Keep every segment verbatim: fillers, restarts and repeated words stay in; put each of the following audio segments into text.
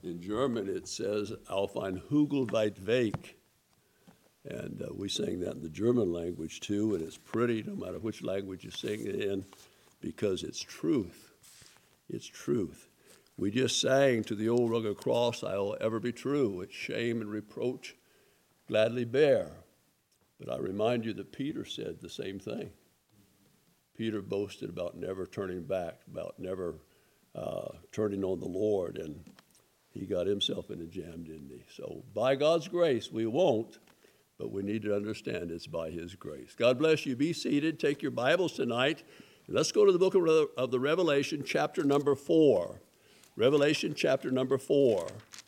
In German, it says, Auf ein Hügel weit weg. And uh, we sing that in the German language, too, and it's pretty no matter which language you sing it in because it's truth. It's truth. We just sang to the old rugged cross, I'll ever be true. It's shame and reproach gladly bear. But I remind you that Peter said the same thing. Peter boasted about never turning back, about never uh, turning on the Lord, and he got himself in a jam, didn't he? So by God's grace, we won't, but we need to understand it's by his grace. God bless you. Be seated. Take your Bibles tonight. And let's go to the book of, of the Revelation, chapter number four. Revelation, chapter number four.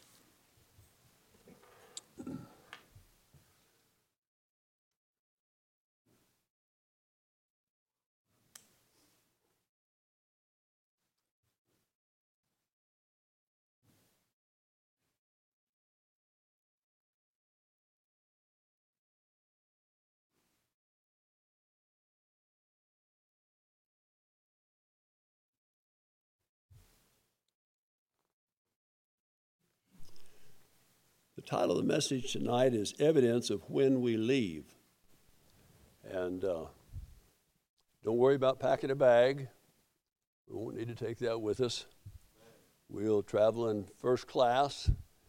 The title of the message tonight is Evidence of When We Leave. And uh, don't worry about packing a bag. We won't need to take that with us. We'll travel in first class,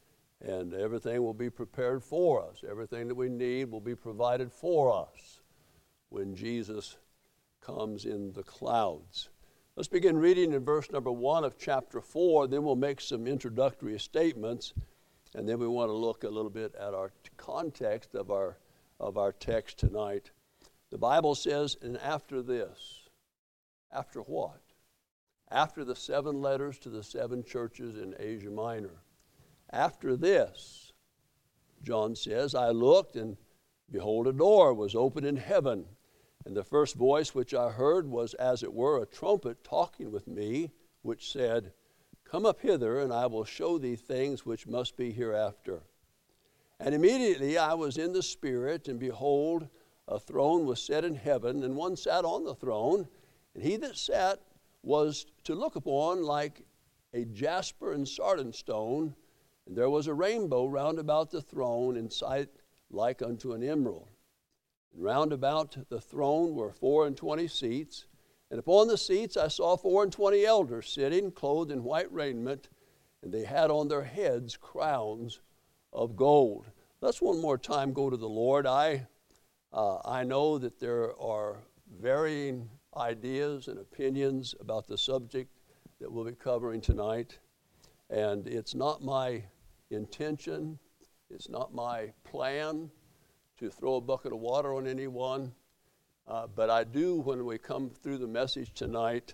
and everything will be prepared for us. Everything that we need will be provided for us when Jesus comes in the clouds. Let's begin reading in verse number one of chapter four. Then we'll make some introductory statements. And then we want to look a little bit at our context of our of our text tonight. The Bible says, and after this, after what? After the seven letters to the seven churches in Asia Minor. After this, John says, I looked, and behold, a door was opened in heaven. And the first voice which I heard was as it were a trumpet talking with me, which said, Come up hither, and I will show thee things which must be hereafter. And immediately I was in the Spirit, and behold, a throne was set in heaven, and one sat on the throne, and he that sat was to look upon like a jasper and sardine stone, and there was a rainbow round about the throne, in sight like unto an emerald. And round about the throne were four and twenty seats, and upon the seats I saw four and twenty elders sitting, clothed in white raiment, and they had on their heads crowns of gold. Let's one more time go to the Lord. I, uh, I know that there are varying ideas and opinions about the subject that we'll be covering tonight, and it's not my intention, it's not my plan to throw a bucket of water on anyone. Uh, but I do, when we come through the message tonight,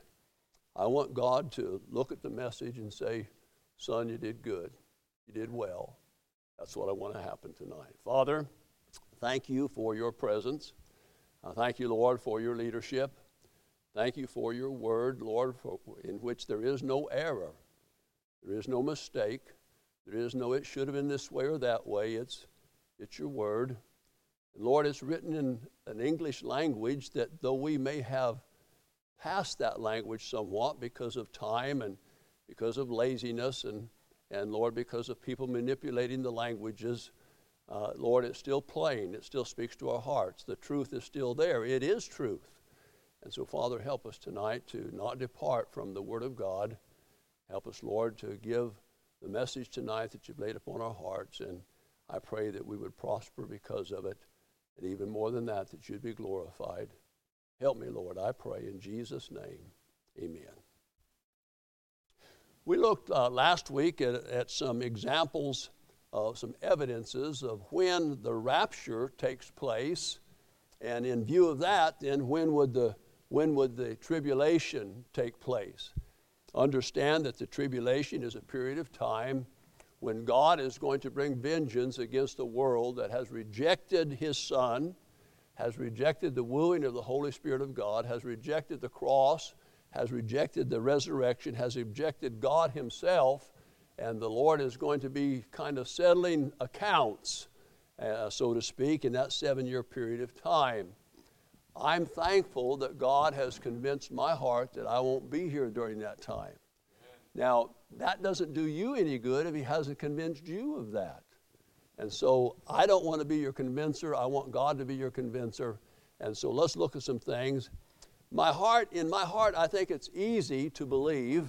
I want God to look at the message and say, son, you did good. You did well. That's what I want to happen tonight. Father, thank you for your presence. I thank you, Lord, for your leadership. Thank you for your word, Lord, for, in which there is no error. There is no mistake. There is no it should have been this way or that way. It's, it's your word. And Lord, it's written in an English language that though we may have passed that language somewhat because of time and because of laziness and, and Lord, because of people manipulating the languages, uh, Lord, it's still plain. It still speaks to our hearts. The truth is still there. It is truth. And so, Father, help us tonight to not depart from the Word of God. Help us, Lord, to give the message tonight that you've laid upon our hearts. And I pray that we would prosper because of it. And even more than that, that you'd be glorified. Help me, Lord, I pray in Jesus' name. Amen. We looked uh, last week at, at some examples of some evidences of when the rapture takes place. And in view of that, then when would the, when would the tribulation take place? Understand that the tribulation is a period of time when God is going to bring vengeance against the world that has rejected his Son, has rejected the wooing of the Holy Spirit of God, has rejected the cross, has rejected the resurrection, has rejected God himself, and the Lord is going to be kind of settling accounts, uh, so to speak, in that seven-year period of time. I'm thankful that God has convinced my heart that I won't be here during that time. Now, that doesn't do you any good if he hasn't convinced you of that. And so I don't want to be your convincer. I want God to be your convincer. And so let's look at some things. My heart, in my heart, I think it's easy to believe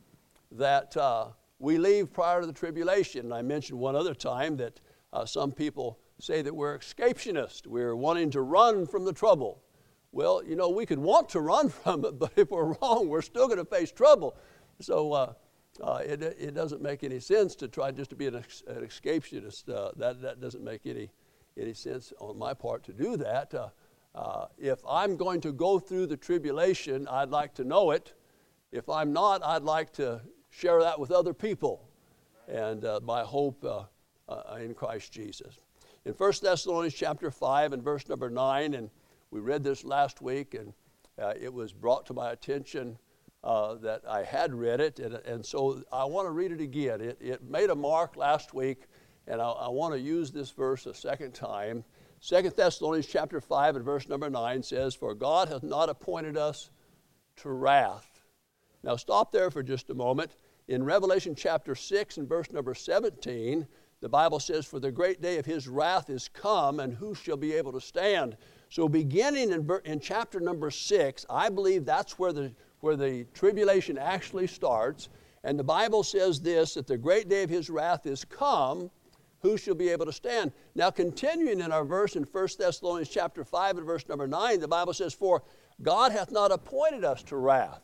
that uh, we leave prior to the tribulation. And I mentioned one other time that uh, some people say that we're escapationists. We're wanting to run from the trouble. Well, you know, we could want to run from it, but if we're wrong, we're still going to face trouble. So uh, uh, it, it doesn't make any sense to try just to be an, ex- an escapationist. Uh, that, that doesn't make any, any sense on my part to do that. Uh, uh, if I'm going to go through the tribulation, I'd like to know it. If I'm not, I'd like to share that with other people. And uh, my hope uh, uh, in Christ Jesus. In First Thessalonians chapter five and verse number nine, and we read this last week, and uh, it was brought to my attention uh, that I had read it, and, and so I want to read it again. It, it made a mark last week, and I, I want to use this verse a second time. Second Thessalonians chapter five and verse number nine says, "For God hath not appointed us to wrath." Now stop there for just a moment. In Revelation chapter six and verse number seventeen, the Bible says, "For the great day of his wrath is come, and who shall be able to stand?" So beginning in, in chapter number six, I believe that's where the, where the tribulation actually starts. And the Bible says this, that the great day of his wrath is come, who shall be able to stand? Now continuing in our verse in First Thessalonians chapter five and verse number nine, the Bible says, "For God hath not appointed us to wrath."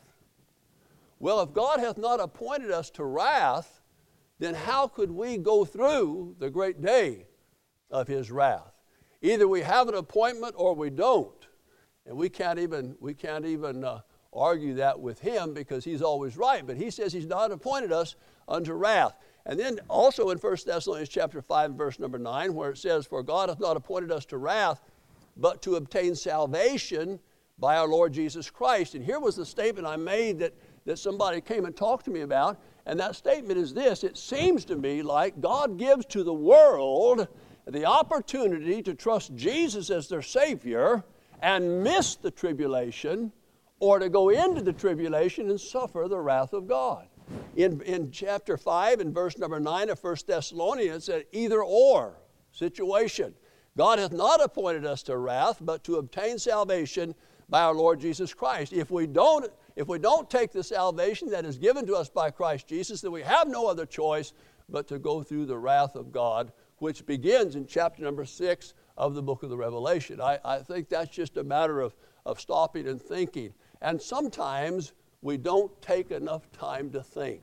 Well, if God hath not appointed us to wrath, then how could we go through the great day of his wrath? Either we have an appointment or we don't. And we can't even, we can't even uh, argue that with him because he's always right. But he says he's not appointed us unto wrath. And then also in First Thessalonians chapter five, verse number nine, where it says, "For God hath not appointed us to wrath, but to obtain salvation by our Lord Jesus Christ." And here was the statement I made that, that somebody came and talked to me about. And that statement is this: it seems to me like God gives to the world the opportunity to trust Jesus as their Savior and miss the tribulation, or to go into the tribulation and suffer the wrath of God. In, in chapter five and verse number nine of First Thessalonians, it said either or situation. God hath not appointed us to wrath, but to obtain salvation by our Lord Jesus Christ. If we don't, if we don't take the salvation that is given to us by Christ Jesus, then we have no other choice but to go through the wrath of God, which begins in chapter number six of the book of the Revelation. I, I think that's just a matter of, of stopping and thinking. And sometimes we don't take enough time to think.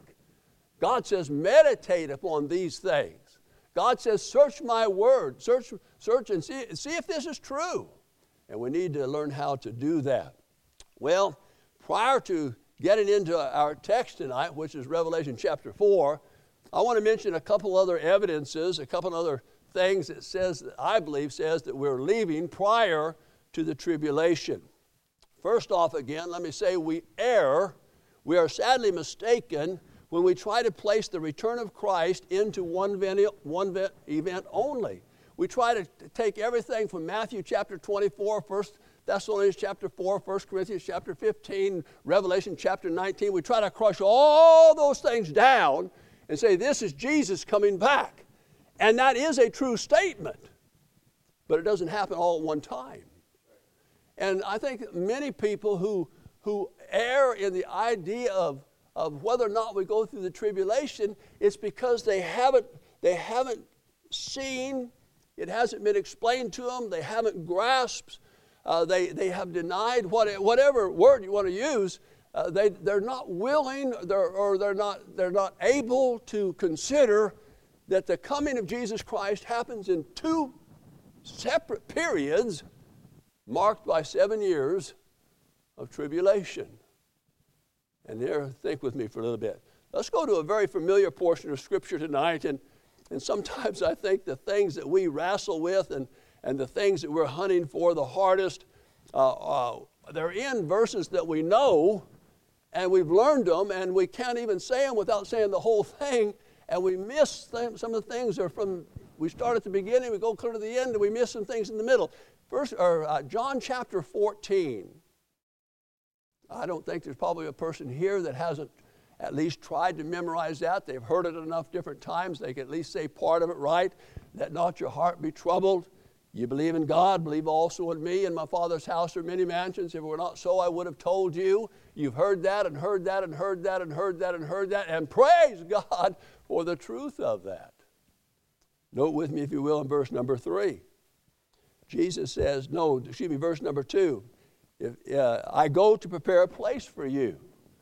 God says, meditate upon these things. God says, search my word, search, search and see, see if this is true. And we need to learn how to do that. Well, prior to getting into our text tonight, which is Revelation chapter four, I want to mention a couple other evidences, a couple other things that says, that I believe says that we're leaving prior to the tribulation. First off, again, let me say we err. We are sadly mistaken when we try to place the return of Christ into one event, one event only. We try to take everything from Matthew chapter twenty-four, First Thessalonians chapter four, First Corinthians chapter fifteen, Revelation chapter nineteen. We try to crush all those things down and say, this is Jesus coming back. And that is a true statement, but it doesn't happen all at one time. And I think many people who, who err in the idea of, of whether or not we go through the tribulation, it's because they haven't, they haven't seen, it hasn't been explained to them, they haven't grasped, uh, they, they have denied, what, whatever word you want to use. Uh, they, they're not willing they're, or they're not, they're not able to consider that the coming of Jesus Christ happens in two separate periods marked by seven years of tribulation. And here, think with me for a little bit. Let's go to a very familiar portion of Scripture tonight. And, and sometimes I think the things that we wrestle with and, and the things that we're hunting for the hardest, uh, uh, they're in verses that we know, and we've learned them, and we can't even say them without saying the whole thing, and we miss th- some of the things are from, we start at the beginning, we go clear to the end, and we miss some things in the middle. First, or uh, John chapter fourteen. I don't think there's probably a person here that hasn't at least tried to memorize that. They've heard it enough different times. They can at least say part of it right. Let not your heart be troubled. You believe in God, believe also in me. In my Father's house are many mansions. If it were not so, I would have told you. You've heard that and heard that and heard that and heard that and heard that. And praise God for the truth of that. Note with me, if you will, in verse number three. Jesus says, no, excuse me, verse number two. If, uh, I go to prepare a place for you.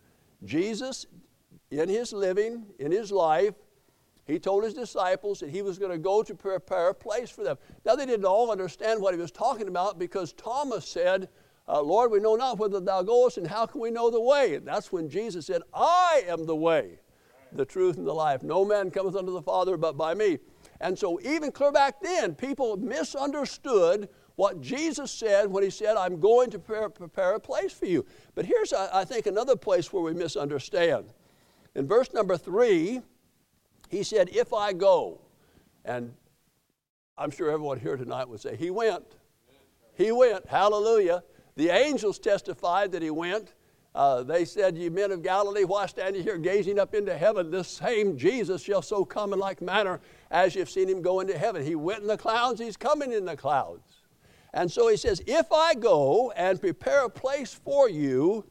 Jesus, in his living, in his life, he told his disciples that he was going to go to prepare a place for them. Now, they didn't all understand what he was talking about because Thomas said, uh, Lord, we know not whither thou goest, and how can we know the way? And that's when Jesus said, I am the way, the truth, and the life. No man cometh unto the Father but by me. And so even clear back then, people misunderstood what Jesus said when he said, I'm going to prepare, prepare a place for you. But here's, I think, another place where we misunderstand. In verse number three, he said, if I go, and I'm sure everyone here tonight would say, he went. He went. Hallelujah. The angels testified that he went. Uh, they said, ye men of Galilee, why stand ye here gazing up into heaven? This same Jesus shall so come in like manner as you've seen him go into heaven. He went in the clouds, he's coming in the clouds. And so he says, if I go and prepare a place for you,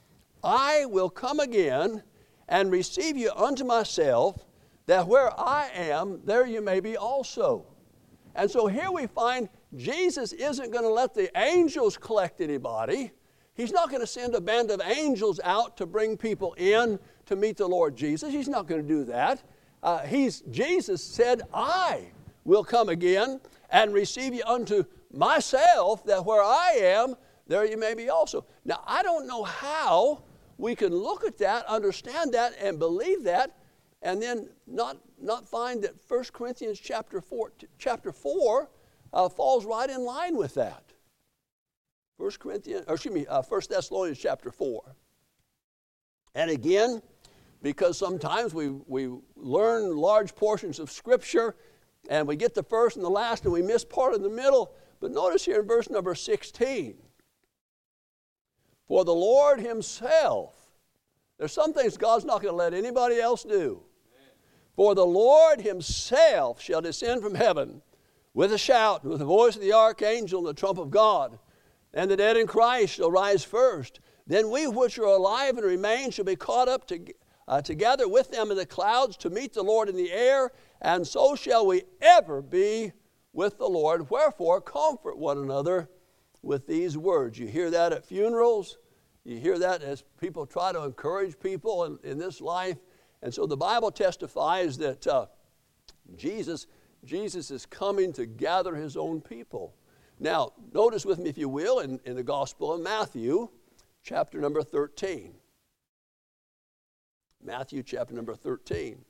I will come again and receive you unto myself, that where I am, there you may be also. And so here we find Jesus isn't going to let the angels collect anybody. He's not going to send a band of angels out to bring people in to meet the Lord Jesus. He's not going to do that. Uh, he's, Jesus said, I will come again and receive you unto myself, that where I am, there you may be also. Now, I don't know how we can look at that, understand that, and believe that, and then not, not find that First Corinthians chapter four, chapter four uh, falls right in line with that. First Corinthians, or excuse me, uh, First Thessalonians chapter four. And again, because sometimes we, we learn large portions of Scripture, and we get the first and the last, and we miss part in the middle. But notice here in verse number sixteen, for the Lord himself, there's some things God's not going to let anybody else do. For the Lord himself shall descend from heaven with a shout, with the voice of the archangel and the trump of God. And the dead in Christ shall rise first. Then we which are alive and remain shall be caught up to, uh, together with them in the clouds to meet the Lord in the air. And so shall we ever be with the Lord. Wherefore, comfort one another with these words. You hear that at funerals. You hear that as people try to encourage people in, in this life. And so the Bible testifies that uh, Jesus, Jesus is coming to gather his own people. Now, notice with me, if you will, in, in the Gospel of Matthew, chapter number thirteen. Matthew chapter number thirteen.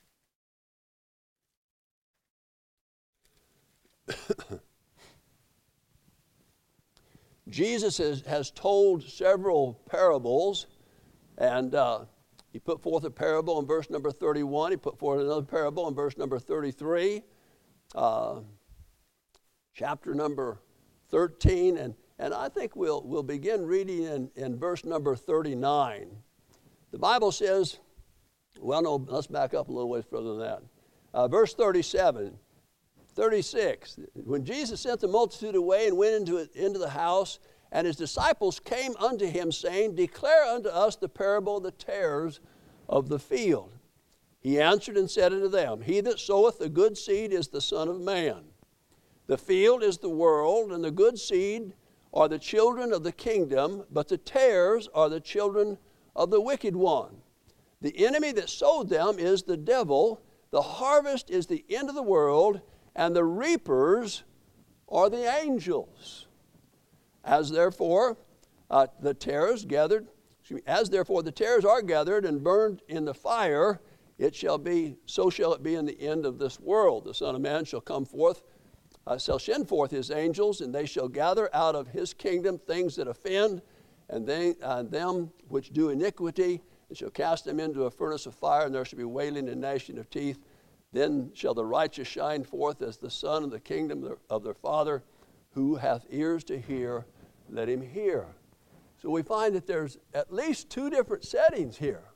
Jesus has, has told several parables, and uh, he put forth a parable in verse number thirty-one. He put forth another parable in verse number thirty-three. Uh, chapter number thirteen, and, and I think we'll, we'll begin reading in, in verse number thirty-nine. The Bible says, well, no, let's back up a little ways further than that. Uh, verse thirty-seven, thirty-six, when Jesus sent the multitude away and went into, it, into the house, and his disciples came unto him, saying, declare unto us the parable of the tares of the field. He answered and said unto them, he that soweth the good seed is the Son of Man. The field is the world, and the good seed are the children of the kingdom, but the tares are the children of the wicked one. The enemy that sowed them is the devil. The harvest is the end of the world, and the reapers are the angels. As therefore uh, the tares gathered, excuse me, as therefore the tares are gathered and burned in the fire, it shall be, so shall it be in the end of this world. The Son of Man shall come forth, uh, shall send forth his angels, and they shall gather out of his kingdom things that offend, and they, uh, them which do iniquity, and shall cast them into a furnace of fire, and there shall be wailing and gnashing of teeth. Then shall the righteous shine forth as the sun of the kingdom of their Father. Who hath ears to hear, let him hear. So we find that there's at least two different settings here.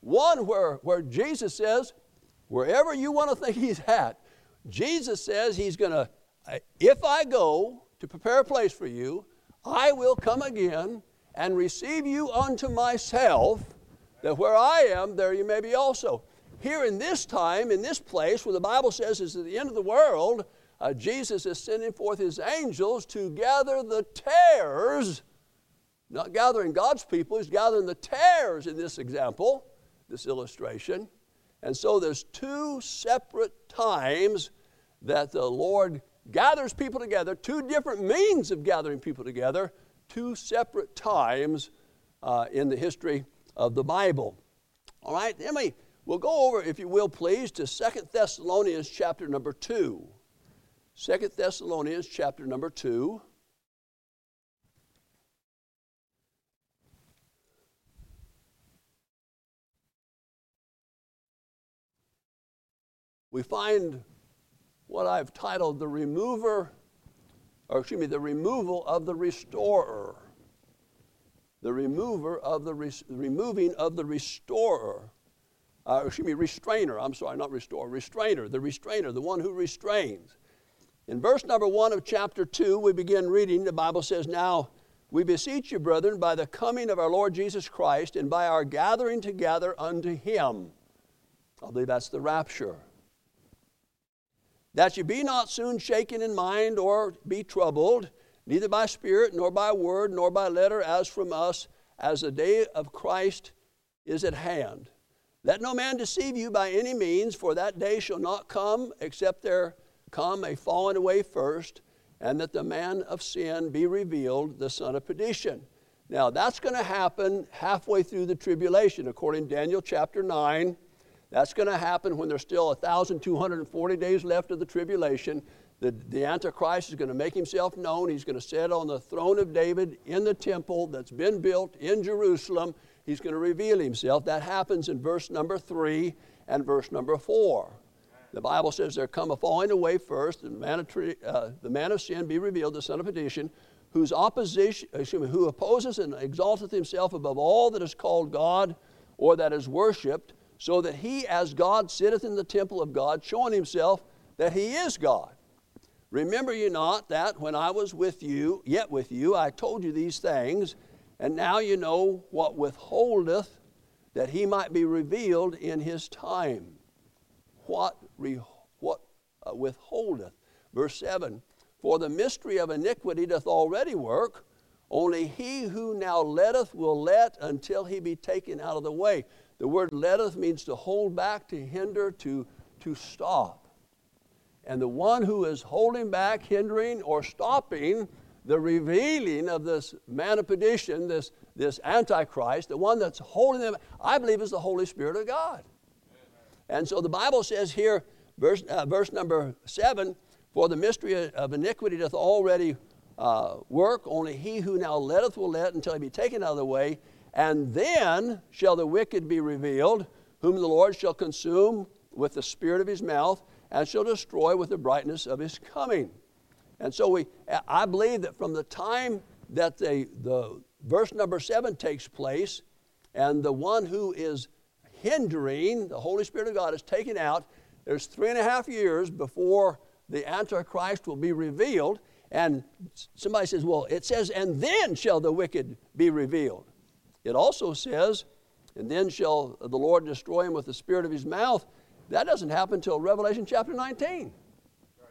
One where, where Jesus says, wherever you want to think he's at, Jesus says he's going to, if I go to prepare a place for you, I will come again and receive you unto myself, that where I am, there you may be also. Here in this time, in this place, where the Bible says is at the end of the world, uh, Jesus is sending forth his angels to gather the tares, not gathering God's people, he's gathering the tares in this example, this illustration. And so there's two separate times that the Lord gathers people together, two different means of gathering people together, two separate times uh, in the history of the Bible. All right, then we, we'll go over, if you will, please, to Second Thessalonians chapter number two. Second Thessalonians chapter number two. We find what I've titled the remover, or excuse me, the removal of the restorer. The remover of the, res, removing of the restorer. Uh, excuse me, restrainer, I'm sorry, not restorer, restrainer, the restrainer, the one who restrains. In verse number one of chapter two, we begin reading, the Bible says, "Now we beseech you, brethren, by the coming of our Lord Jesus Christ, and by our gathering together unto him." I believe that's the rapture. "That you be not soon shaken in mind, or be troubled, neither by spirit, nor by word, nor by letter, as from us, as the day of Christ is at hand. Let no man deceive you by any means, for that day shall not come, except there come a falling away first, and that the man of sin be revealed, the son of perdition." Now, that's going to happen halfway through the tribulation, according to Daniel chapter nine. That's going to happen when there's still one thousand two hundred forty days left of the tribulation. The, the Antichrist is going to make himself known. He's going to sit on the throne of David in the temple that's been built in Jerusalem. He's going to reveal himself. That happens in verse number three and verse number four. The Bible says there come a falling away first, and the man of, uh, the man of sin be revealed, the son of perdition, whose opposition, excuse me, who opposes and exalteth himself above all that is called God or that is worshipped, so that he as God sitteth in the temple of God, showing himself that he is God. Remember you not that when I was with you, yet with you, I told you these things, and now you know what withholdeth, that he might be revealed in his time. What, re, what uh, withholdeth? Verse seven, "For the mystery of iniquity doth already work, only he who now letteth will let until he be taken out of the way." The word letteth means to hold back, to hinder, to, to stop. And the one who is holding back, hindering, or stopping the revealing of this man of perdition, this, this Antichrist, the one that's holding them, I believe is the Holy Spirit of God. And so the Bible says here, verse, uh, verse number seven, "For the mystery of iniquity doth already uh, work, only he who now letteth will let until he be taken out of the way. And then shall the wicked be revealed, whom the Lord shall consume with the spirit of his mouth, and shall destroy with the brightness of his coming." And so we, I believe that from the time that the, the verse number seven takes place, and the one who is hindering, the Holy Spirit of God, is taken out, there's three and a half years before the Antichrist will be revealed. And somebody says, well, it says, "and then shall the wicked be revealed." It also says, "and then shall the Lord destroy him with the spirit of his mouth." That doesn't happen until Revelation chapter nineteen. Right.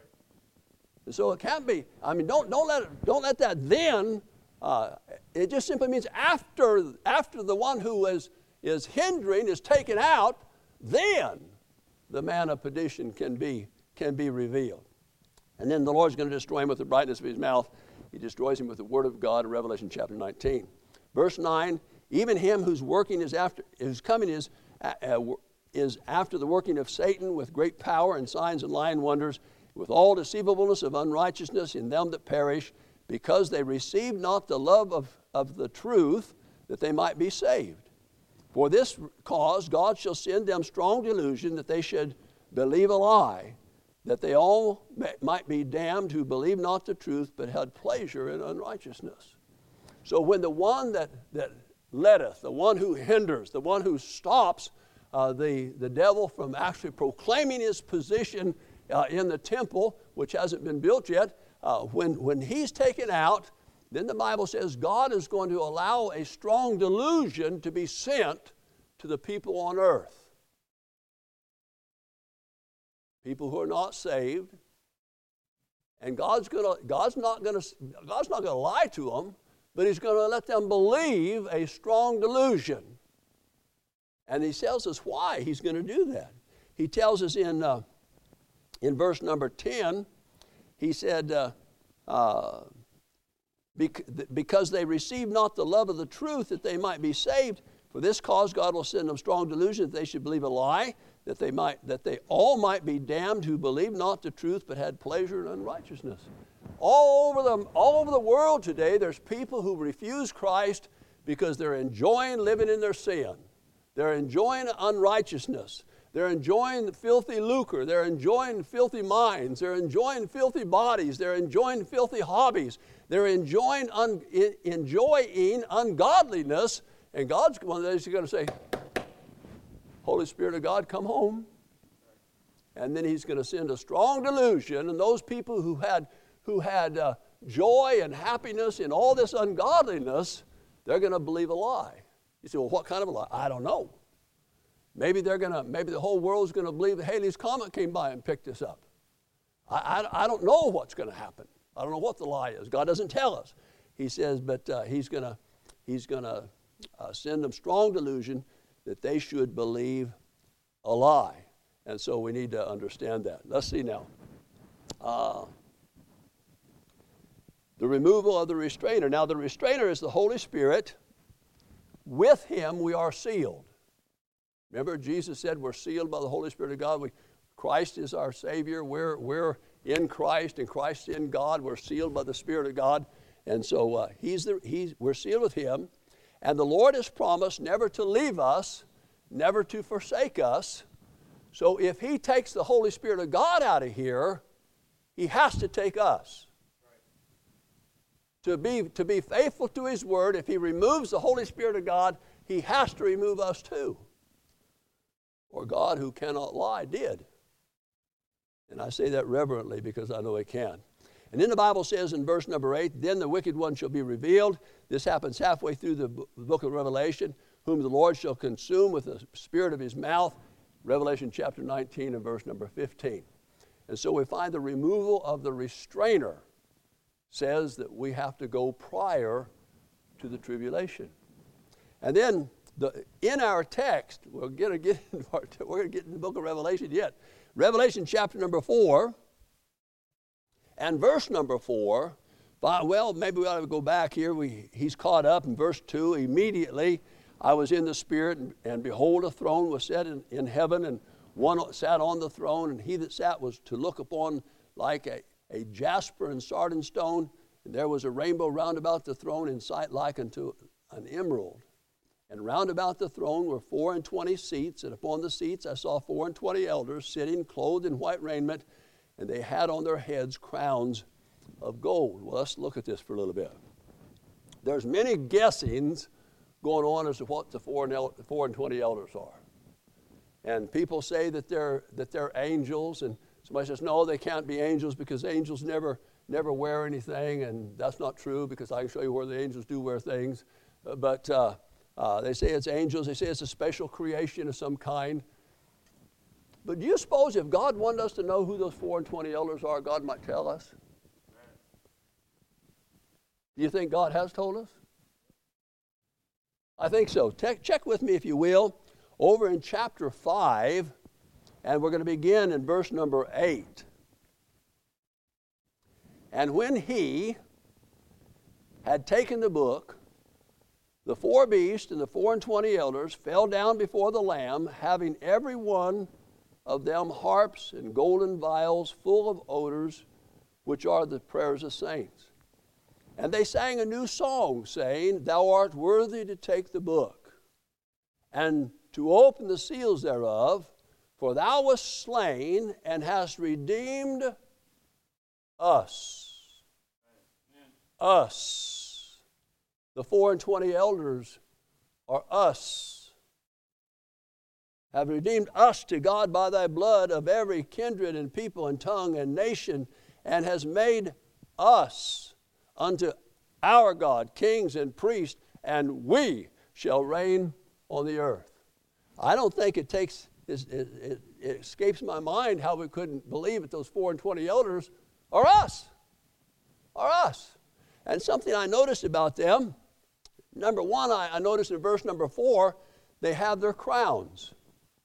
And so it can't be. I mean, don't, don't, let, don't let that then, uh, it just simply means after, after the one who is, is hindering is taken out, then the man of perdition can be, can be revealed. And then the Lord's going to destroy him with the brightness of his mouth. He destroys him with the word of God in Revelation chapter nineteen. Verse nine, "Even him whose working is after, whose coming is, uh, is after the working of Satan with great power and signs and lying wonders, with all deceivableness of unrighteousness in them that perish, because they received not the love of, of the truth, that they might be saved. For this cause God shall send them strong delusion, that they should believe a lie, that they all might be damned who believe not the truth, but had pleasure in unrighteousness." So when the one that, that letteth, the one who hinders, the one who stops uh, the, the devil from actually proclaiming his position uh, in the temple, which hasn't been built yet. Uh, when, when he's taken out, then the Bible says God is going to allow a strong delusion to be sent to the people on earth. People who are not saved. And God's gonna, God's not gonna, God's not gonna lie to them, but He's gonna let them believe a strong delusion. And He tells us why He's gonna do that. He tells us in uh, in verse number ten, He said, uh, uh, because they receive not the love of the truth that they might be saved, for this cause God will send them strong delusion that they should believe a lie, that they might that they all might be damned who believed not the truth but had pleasure in unrighteousness. All over the all over the world today, there's people who refuse Christ because they're enjoying living in their sin. They're enjoying unrighteousness. They're enjoying filthy lucre. They're enjoying filthy minds. They're enjoying filthy bodies. They're enjoying filthy hobbies. They're enjoying un, enjoying ungodliness. And God's one of those who's going to say, Holy Spirit of God, come home. And then He's going to send a strong delusion, and those people who had, who had uh, joy and happiness in all this ungodliness, they're going to believe a lie. You say, well, what kind of a lie? I don't know. Maybe they're going to, maybe the whole world's going to believe that Halley's Comet came by and picked us up. I, I, I don't know what's going to happen. I don't know what the lie is. God doesn't tell us. He says, but uh, He's going to, He's going to uh, send them strong delusion that they should believe a lie. And so we need to understand that. Let's see now. Uh, the removal of the restrainer. Now the restrainer is the Holy Spirit. With Him we are sealed. Remember Jesus said we're sealed by the Holy Spirit of God. We, Christ is our Savior. We're, we're in Christ and Christ in God. We're sealed by the Spirit of God. And so uh, he's the, he's, we're sealed with Him. And the Lord has promised never to leave us, never to forsake us. So if He takes the Holy Spirit of God out of here, He has to take us. Right. To be, to be faithful to His Word, if He removes the Holy Spirit of God, He has to remove us too. Or God, who cannot lie, did. And I say that reverently because I know He can. And then the Bible says in verse number eight, then the wicked one shall be revealed. This happens halfway through the book of Revelation, whom the Lord shall consume with the spirit of His mouth. Revelation chapter nineteen and verse number fifteen. And so we find the removal of the restrainer says that we have to go prior to the tribulation. And then the, in our text, we're going to get into our, we're going to get in the book of Revelation yet. Revelation chapter number four. And verse number four, well, maybe we ought to go back here. We, he's caught up in verse two. Immediately I was in the Spirit, and, and behold, a throne was set in, in heaven, and one sat on the throne, and he that sat was to look upon like a, a jasper and sardine stone, and there was a rainbow round about the throne in sight like unto an emerald. And round about the throne were four and twenty seats, and upon the seats I saw four and twenty elders sitting, clothed in white raiment, and they had on their heads crowns of gold. Well, let's look at this for a little bit. There's many guessings going on as to what the four and, el- four and twenty elders are. And people say that they're that they're angels, and somebody says, no, they can't be angels because angels never never wear anything, and that's not true because I can show you where the angels do wear things. Uh, but uh, uh, they say it's angels. They say it's a special creation of some kind. But do you suppose if God wanted us to know who those four and twenty elders are, God might tell us? Do you think God has told us? I think so. Te- check with me, if you will, over in chapter five, and we're going to begin in verse number eight. And when He had taken the book, the four beasts and the four and twenty elders fell down before the Lamb, having every one of them harps and golden vials full of odors, which are the prayers of saints. And they sang a new song, saying, Thou art worthy to take the book, and to open the seals thereof, for Thou wast slain, and hast redeemed us. Amen. Us. The four and twenty elders are us. have redeemed us to God by thy blood of every kindred and people and tongue and nation, and has made us unto our God kings and priests, and we shall reign on the earth. I don't think it takes, it, it, it escapes my mind how we couldn't believe that those four and twenty elders are us, are us. And something I noticed about them, number one, I, I noticed in verse number four, they have their crowns.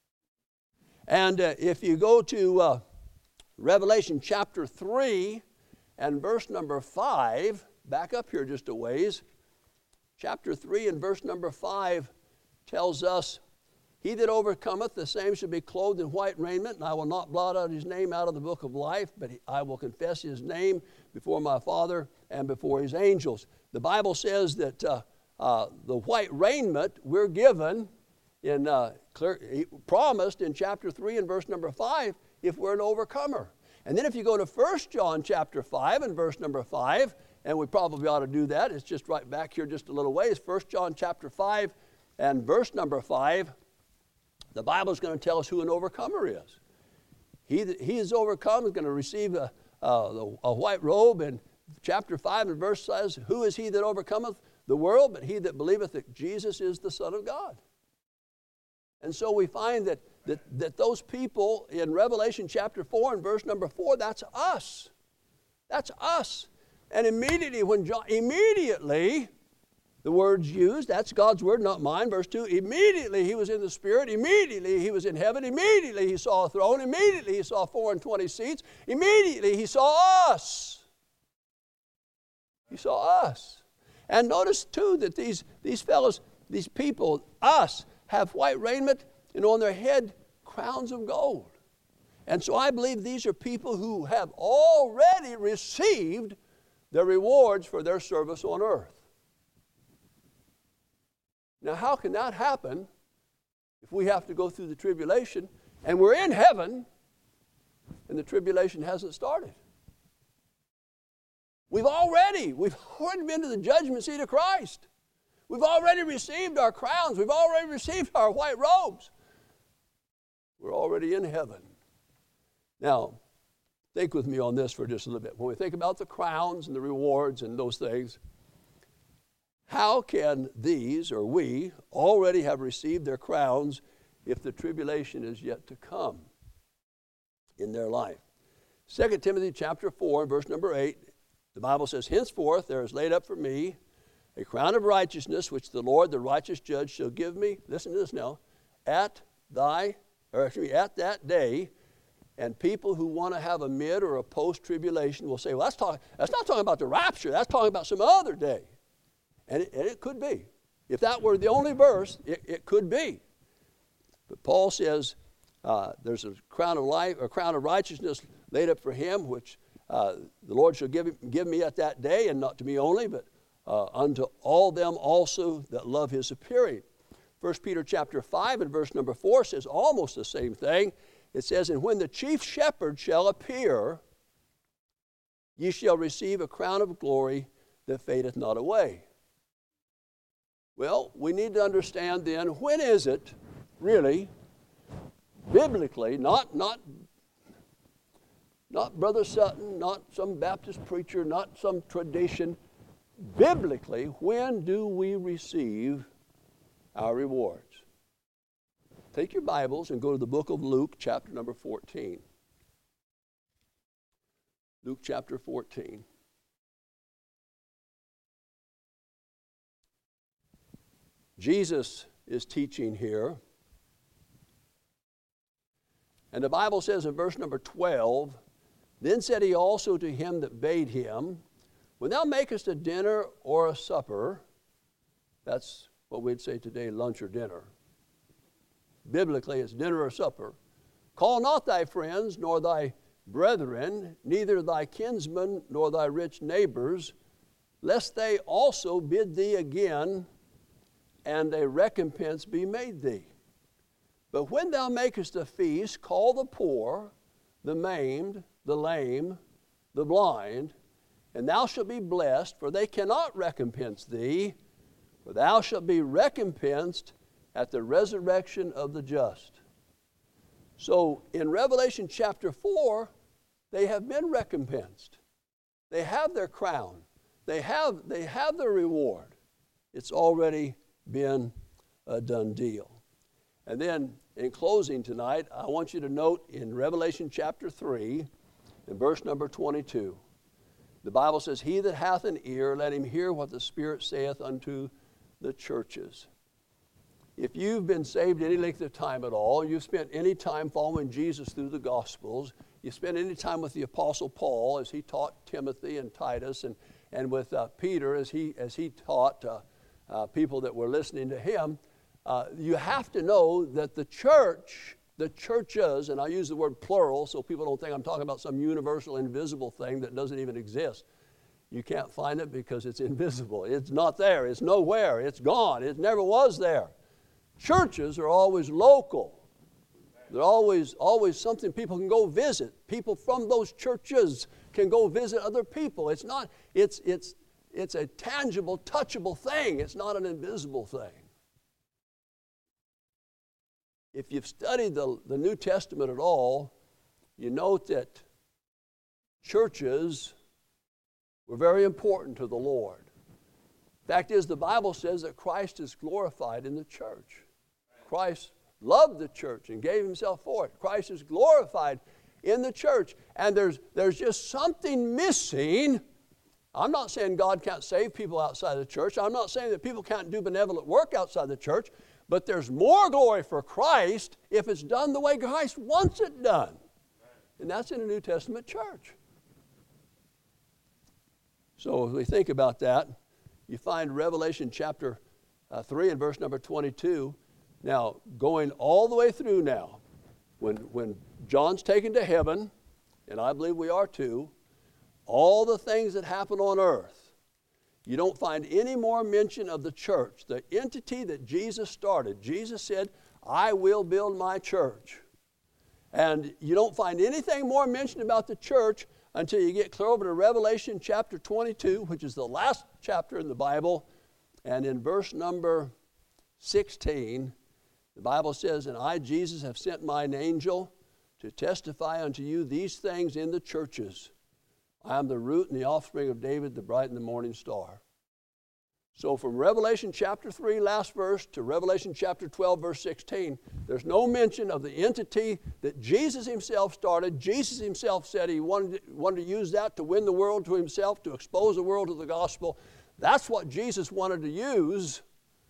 And uh, if you go to uh, Revelation chapter three and verse number five, back up here just a ways, chapter three and verse number five tells us, he that overcometh, the same shall be clothed in white raiment, and I will not blot out his name out of the book of life, but I will confess his name before my Father and before his angels. The Bible says that uh, uh, the white raiment we're given in uh, clear, promised in chapter three and verse number five if we're an overcomer. And then if you go to First John chapter five and verse number five, and we probably ought to do that, it's just right back here just a little ways, First John chapter five and verse number five, the Bible is going to tell us who an overcomer is. He that he is overcome is going to receive a, a, a white robe, and chapter five and verse says, who is he that overcometh the world, but he that believeth that Jesus is the Son of God. And so we find that, that, that those people in Revelation chapter four and verse number four, that's us. That's us. And immediately when John, immediately, the word's used, that's God's word, not mine, verse two, immediately he was in the Spirit, immediately he was in heaven, immediately he saw a throne, immediately he saw four and twenty seats, immediately he saw us. He saw us. And notice too that these, these fellows, these people, us, have white raiment, and on their head crowns of gold. And so I believe these are people who have already received their rewards for their service on earth. Now how can that happen if we have to go through the tribulation and we're in heaven and the tribulation hasn't started? We've already, we've already been to the judgment seat of Christ. We've already received our crowns. We've already received our white robes. We're already in heaven. Now, think with me on this for just a little bit. When we think about the crowns and the rewards and those things, how can these, or we, already have received their crowns if the tribulation is yet to come in their life? Second Timothy chapter four, verse number eight, the Bible says, henceforth there is laid up for me a crown of righteousness, which the Lord, the righteous judge, shall give me, listen to this now, at thy, or actually at that day. And people who want to have a mid or a post-tribulation will say, well, that's, talk, that's not talking about the rapture, that's talking about some other day. And it, and it could be. If that were the only verse, it, it could be. But Paul says uh, there's a crown of life, a crown of righteousness laid up for him, which uh, the Lord shall give, give me at that day, and not to me only, but uh, unto all them also that love his appearing. First Peter chapter five and verse number four says almost the same thing. It says, and when the chief shepherd shall appear, ye shall receive a crown of glory that fadeth not away. Well, we need to understand then, when is it really, biblically, not, not, not Brother Sutton, not some Baptist preacher, not some tradition, biblically, when do we receive our rewards? Take your Bibles and go to the book of Luke, chapter number fourteen. Luke chapter fourteen. Jesus is teaching here. And the Bible says in verse number twelve, then said he also to him that bade him, when thou makest a dinner or a supper, that's what we'd say today, lunch or dinner. Biblically, it's dinner or supper. Call not thy friends, nor thy brethren, neither thy kinsmen, nor thy rich neighbors, lest they also bid thee again, and a recompense be made thee. But when thou makest a feast, call the poor, the maimed, the lame, the blind, and thou shalt be blessed, for they cannot recompense thee, for thou shalt be recompensed at the resurrection of the just. So in Revelation chapter four, they have been recompensed. They have their crown. They have, they have their reward. It's already been a done deal. And then in closing tonight, I want you to note in Revelation chapter three, in verse number twenty-two, the Bible says, "He that hath an ear, let him hear what the Spirit saith unto the churches." If you've been saved any length of time at all, you've spent any time following Jesus through the Gospels, you spent any time with the Apostle Paul as he taught Timothy and Titus, and, and with uh, Peter as he, as he taught uh, uh, people that were listening to him, uh, you have to know that the church, the churches, and I use the word plural so people don't think I'm talking about some universal invisible thing that doesn't even exist. You can't find it because it's invisible. It's not there. It's nowhere. It's gone. It never was there. Churches are always local. They're always, always something people can go visit. People from those churches can go visit other people. It's not, it's, it's, it's a tangible, touchable thing. It's not an invisible thing. If you've studied the, the New Testament at all, you note that churches were very important to the Lord. Fact is, the Bible says that Christ is glorified in the church. Christ loved the church and gave himself for it. Christ is glorified in the church. And there's, there's just something missing. I'm not saying God can't save people outside the church. I'm not saying that people can't do benevolent work outside the church. But there's more glory for Christ if it's done the way Christ wants it done. And that's in a New Testament church. So if we think about that, you find Revelation chapter uh, three and verse number twenty-two. Now, going all the way through now, when, when John's taken to heaven, and I believe we are too, all the things that happen on earth, you don't find any more mention of the church, the entity that Jesus started. Jesus said, "I will build my church." And you don't find anything more mentioned about the church until you get clear over to Revelation chapter twenty-two, which is the last chapter in the Bible. And in verse number sixteen, the Bible says, "And I, Jesus, have sent mine angel to testify unto you these things in the churches. I am the root and the offspring of David, the bright and the morning star." So from Revelation chapter three, last verse, to Revelation chapter twelve, verse sixteen, there's no mention of the entity that Jesus himself started. Jesus himself said he wanted, wanted to use that to win the world to himself, to expose the world to the gospel. That's what Jesus wanted to use.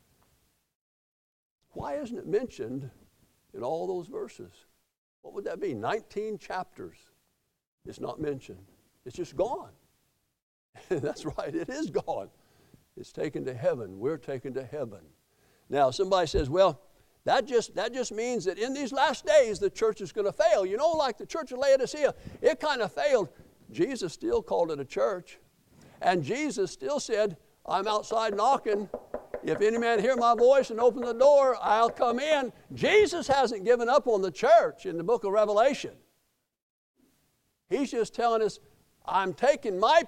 Why isn't it mentioned in all those verses? What would that be? nineteen chapters. It's not mentioned. It's just gone. That's right, it is gone. It's taken to heaven. We're taken to heaven. Now, somebody says, well, that just, that just means that in these last days the church is going to fail. You know, like the church of Laodicea, it kind of failed. Jesus still called it a church. And Jesus still said, "I'm outside knocking. If any man hear my voice and open the door, I'll come in." Jesus hasn't given up on the church in the book of Revelation. He's just telling us, I'm taking my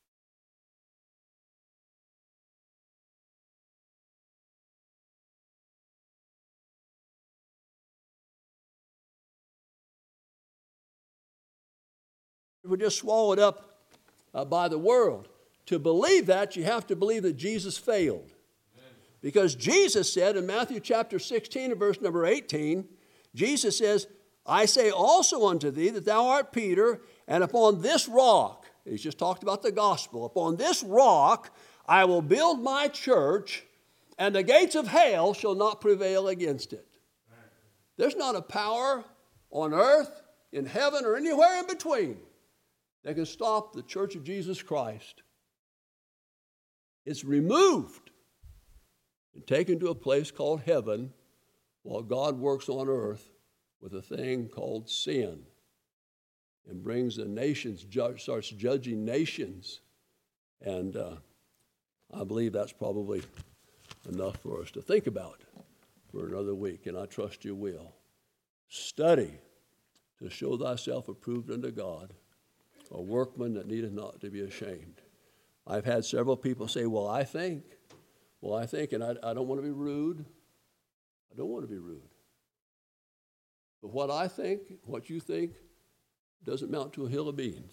we're just swallowed up uh, by the world. To believe that, you have to believe that Jesus failed. Because Jesus said in Matthew chapter sixteen and verse number eighteen, Jesus says, "I say also unto thee that thou art Peter, and upon this rock," he's just talked about the gospel, "upon this rock I will build my church, and the gates of hell shall not prevail against it." There's not a power on earth, in heaven, or anywhere in between that can stop the church of Jesus Christ. It's removed and taken to a place called heaven while God works on earth with a thing called sin and brings the nations, judge, starts judging nations. And uh, I believe that's probably enough for us to think about for another week, and I trust you will. Study to show thyself approved unto God, a workman that needeth not to be ashamed. I've had several people say, well, I think. Well, I think, and I, I don't want to be rude. I don't want to be rude. But what I think, what you think, doesn't amount to a hill of beans.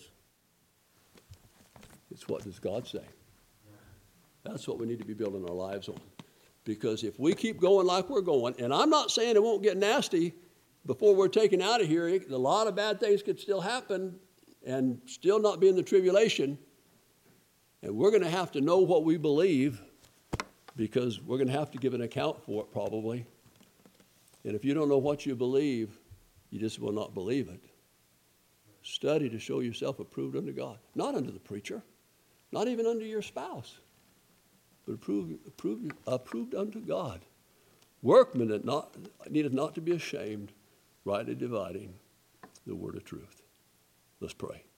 It's what does God say. That's what we need to be building our lives on. Because if we keep going like we're going, and I'm not saying it won't get nasty before we're taken out of here, a lot of bad things could still happen and still not be in the tribulation. And we're going to have to know what we believe because we're going to have to give an account for it probably. And if you don't know what you believe, you just will not believe it. Study to show yourself approved unto God. Not unto the preacher, not even unto your spouse, but approved, approved, approved unto God. Workmen that not, needeth not to be ashamed, rightly dividing the word of truth. Let's pray.